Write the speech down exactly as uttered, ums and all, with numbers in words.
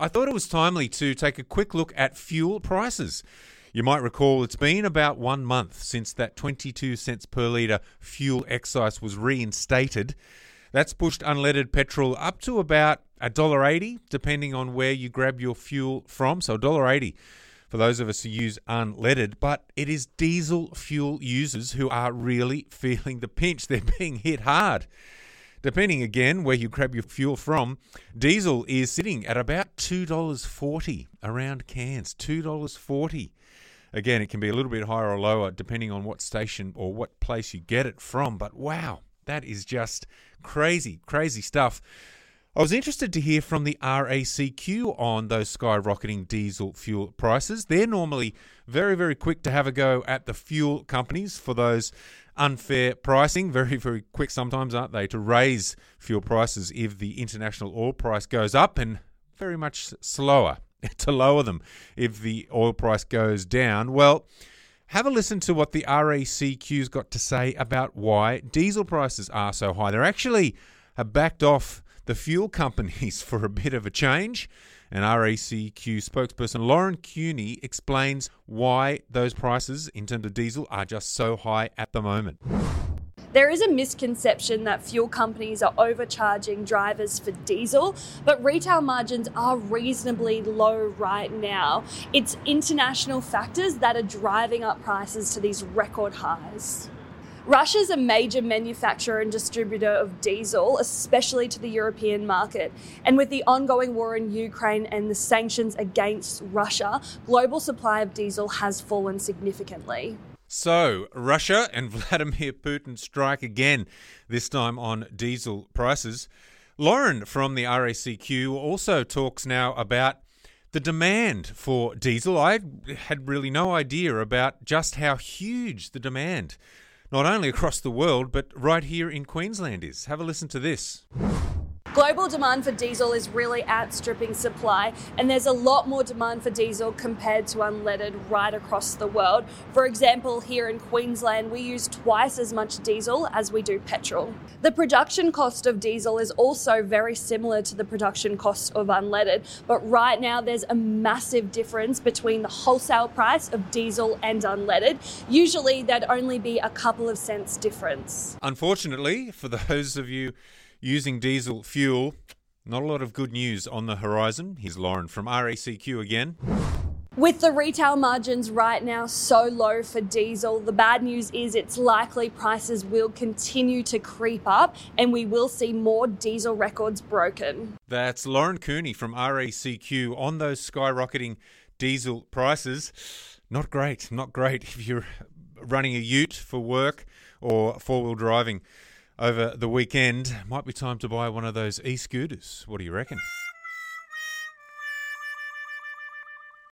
I thought it was timely to take a quick look at fuel prices. You might recall it's been about one month since that twenty-two cents per litre fuel excise was reinstated. That's pushed unleaded petrol up to about one dollar eighty, depending on where you grab your fuel from. So one dollar eighty for those of us who use unleaded. But it is diesel fuel users who are really feeling the pinch. They're being hit hard. Depending, again, where you grab your fuel from, diesel is sitting at about two dollars forty around Cairns, two dollars forty. Again, it can be a little bit higher or lower depending on what station or what place you get it from. But wow, that is just crazy, crazy stuff. I was interested to hear from the R A C Q on those skyrocketing diesel fuel prices. They're normally very, very quick to have a go at the fuel companies for those unfair pricing. Very, very quick sometimes, aren't they, to raise fuel prices if the international oil price goes up, and very much slower to lower them if the oil price goes down. Well, have a listen to what the R A C Q's got to say about why diesel prices are so high. They're actually have backed off the fuel companies for a bit of a change. And R A C Q spokesperson Lauren Cooney explains why those prices in terms of diesel are just so high at the moment. There is a misconception that fuel companies are overcharging drivers for diesel, but retail margins are reasonably low right now. It's international factors that are driving up prices to these record highs. Russia's a major manufacturer and distributor of diesel, especially to the European market. And with the ongoing war in Ukraine and the sanctions against Russia, global supply of diesel has fallen significantly. So, Russia and Vladimir Putin strike again, this time on diesel prices. Lauren from the R A C Q also talks now about the demand for diesel. I had really no idea about just how huge the demand, not only across the world, but right here in Queensland is. Have a listen to this. Global demand for diesel is really outstripping supply, and there's a lot more demand for diesel compared to unleaded right across the world. For example, here in Queensland, we use twice as much diesel as we do petrol. The production cost of diesel is also very similar to the production cost of unleaded, but right now there's a massive difference between the wholesale price of diesel and unleaded. Usually there'd only be a couple of cents difference. Unfortunately, for those of you using diesel fuel, not a lot of good news on the horizon. Here's Lauren from R A C Q again. With the retail margins right now so low for diesel, the bad news is it's likely prices will continue to creep up and we will see more diesel records broken. That's Lauren Cooney from R A C Q on those skyrocketing diesel prices. Not great, not great if you're running a ute for work or four-wheel driving over the weekend. Might be time to buy one of those e-scooters. What do you reckon?